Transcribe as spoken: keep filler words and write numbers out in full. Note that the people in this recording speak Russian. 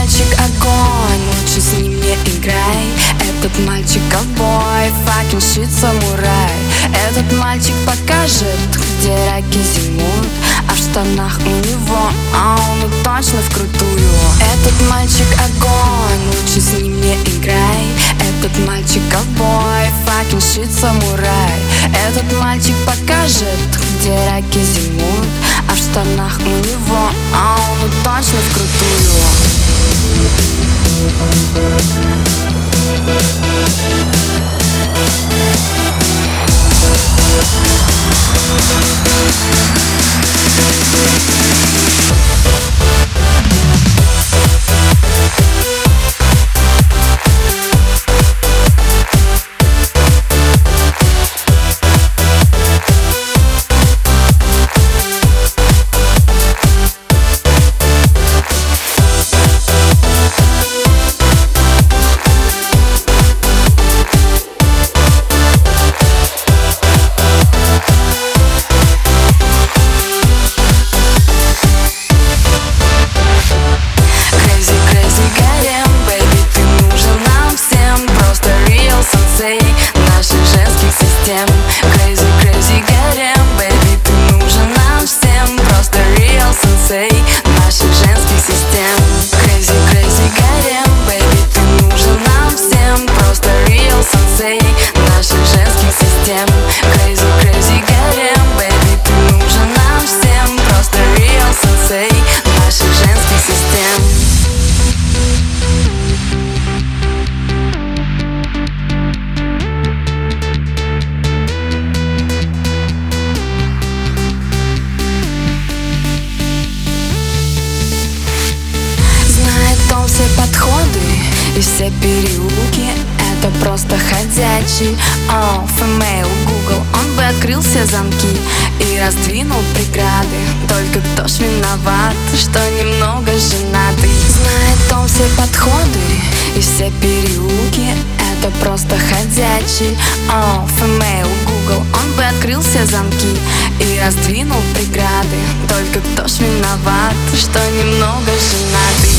мальчик огонь, лучше с ним не играй. Этот мальчик ковбой, fucking shit самурай. Этот мальчик покажет, где раки зимуют, а в штанах у него, а он точно вкрутую. Этот мальчик огонь, лучше с ним не играй. Этот мальчик ковбой, fucking shit самурай. Этот мальчик покажет, где раки зимуют, а в штанах у него, а он точно вкрутую. Наших женских систем. Crazy, crazy горем, baby, ты нужен нам всем. Просто real sensei наших женских систем. Crazy, crazy горем, baby, ты нужен нам всем. Просто real sensei наших женских систем. Crazy, crazy горем, baby, ты нужен нам всем. Просто real sensei наших женских систем. Все подходы и все переулки — это просто ходячий oh, female Google. Он бы открыл все замки и раздвинул преграды. Только кто ж виноват, что немного женатый? Знает он все подходы и все переулки — это просто ходячий oh, female Google. Он бы открыл все замки и раздвинул преграды. Только кто ж виноват, что немного женатый?